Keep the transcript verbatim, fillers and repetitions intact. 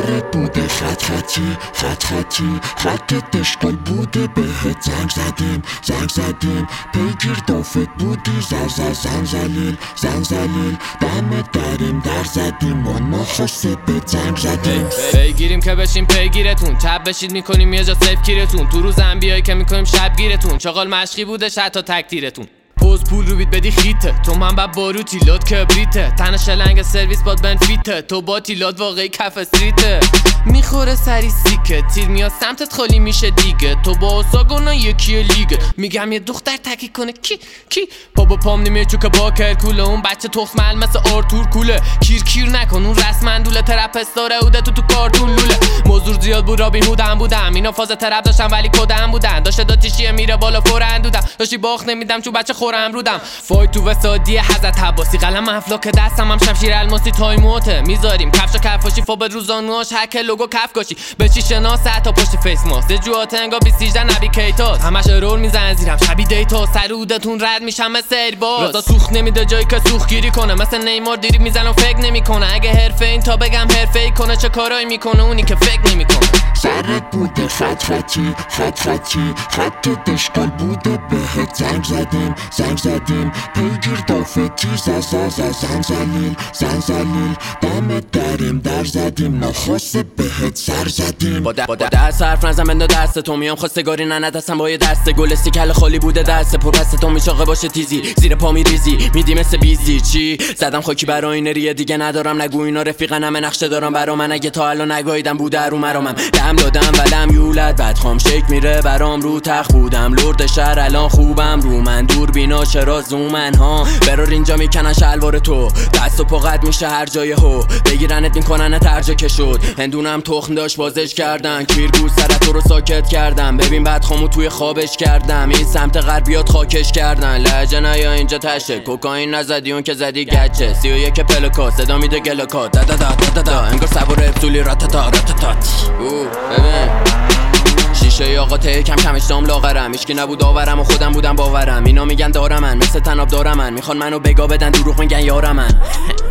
سرت بوده خط خطی خط خطی خطت اشکال بوده بهت زنگ زدیم زنگ زدیم پیگیر دافت بودی زر زر زن زلیل زن زلیل دمت دریم در زدیم و نخواسته به زنگ زدیم پیگیریم که بشیم پیگیرتون چپ بشید میکنیم یه جا سیف گیرتون تو روزم بیایی که میکنیم شب گیرتون چاقال مشقی بوده حتی تکتیرتون پوز پول رو بید بدی خیته تو من با باروتی لود کبریته تن شلنگ سرویس باد بنفیته تو با تیلاد واقعی کف استریته میخوره سری سیکه تیر میاد سمتت خالی میشه دیگه تو با ساگونا یکی لیگه میگم یه دختر تکی کنه کی کی بابا پام نمیه چو که با کرکوله اون بچه تخمل مثل آرتور کوله کیر کیر نکن اون رسمن دوله ترپستاره اوده تو تو کارتون لوله موضوع زیاد بود رابین هودم بودم اینا فاز ترپ داشتم ولی کدم بودن داشته داتیشیه میره بالا فورن دودم داشتی باخت نمیدم چون بچه خورم رودم فای تو وسادی حضرت عباسی قلم افلاک دستم هم شمشیر الماسی تایموته میذاریم کفش و کفاشی فوب روزانوش هک لوگو کف گاشی بچی شناسه تا پشت فیس ماست جوات انگا بیست سیزده نبی کیتاس همش رول میزنن زیرم شبی دیتا سرودتون رد میشم مثل ایرباز رضا سوخت نمیده جایی که سوخت گیری کنه مثل نیمار دیری میزنم فکر نمیکنه اگه حرفه این تا بگم حرفه ای کنه چه کارایی میکنه اونی که فکر نمیکنه سرت بوده خط خطی خط خطی خطت اشکال بوده بهت زنگ زدیم زنگ زدیم پیگیر دافتی زن زن زن زن زلیل زن زلیل دمت دریم در زدیم نخواسته بهت سر زدیم با, با دست حرف نزن بنده دست تو میام خواستگاری ننه دستم با یه دسته گل استیکل خالی بوده دست پر دست تو میشاقه باشه تیزی زیر پا میریزی میدی مثل بیزی چی زدم خاکی برا این ریه دیگه ندارم نگو اینا رفیقن همه نقشه دارم برا من اگه تا الان نگاهیدم بوده رو مرامم دم دادم ولم یولد بعد خام شک میره برام رو تخت بودم لرد شهر الان خوبم رو من دور بینا چرا زومن ها برار اینجا میکنن شلوار تو دست و پا قد میشه هر جای هو بگیرنت میکنن ترجه که شد هندونم تخم داشت بازش کردن کیرگوز سرت تو رو ساکت کردم ببین بعد خامو توی خوابش کردم این سمت غربیات خاکش کردن لهجه نیا اینجا تشه کوکائین نزدی اون که زدی گچه سی و یک پلکا صدا میده گلکا دا دا دا دا دا انگار سوار ابسولی راتتا راتتات او ببین شیشه یا آقا ته کم کمش دام لاغرم ایشکی نبود آورم و خودم بودم باورم اینا میگن دارم من مثل تناب دارم من میخوان منو بگا بدن دروغ میگن یارم من